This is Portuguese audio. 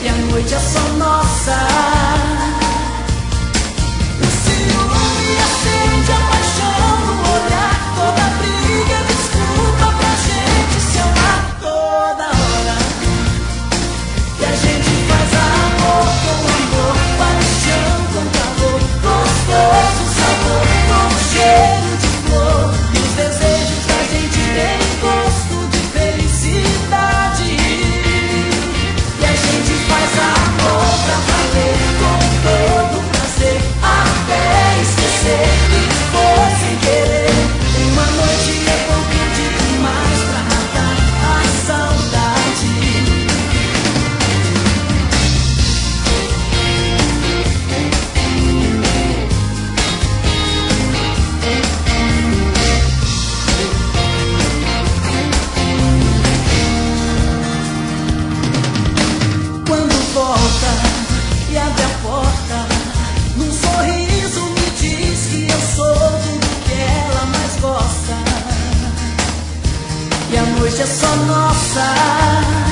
e a noite é só nossa. O ciúme acende a paixão no olhar, toda briga é desculpa pra gente se amar toda hora. E a gente faz amor com amor, paixão com calor, gostoso sabor, com cheiro de flor. E os desejos da gente têm gosto de felicidade. E a gente faz amor pra valer, com todo prazer, até esquecer que foi sem querer. Uma noite é pouco demais pra matar a saudade. Quando volta e abre a porta, num sorriso me diz que eu sou tudo que ela mais gosta. E a noite é só nossa.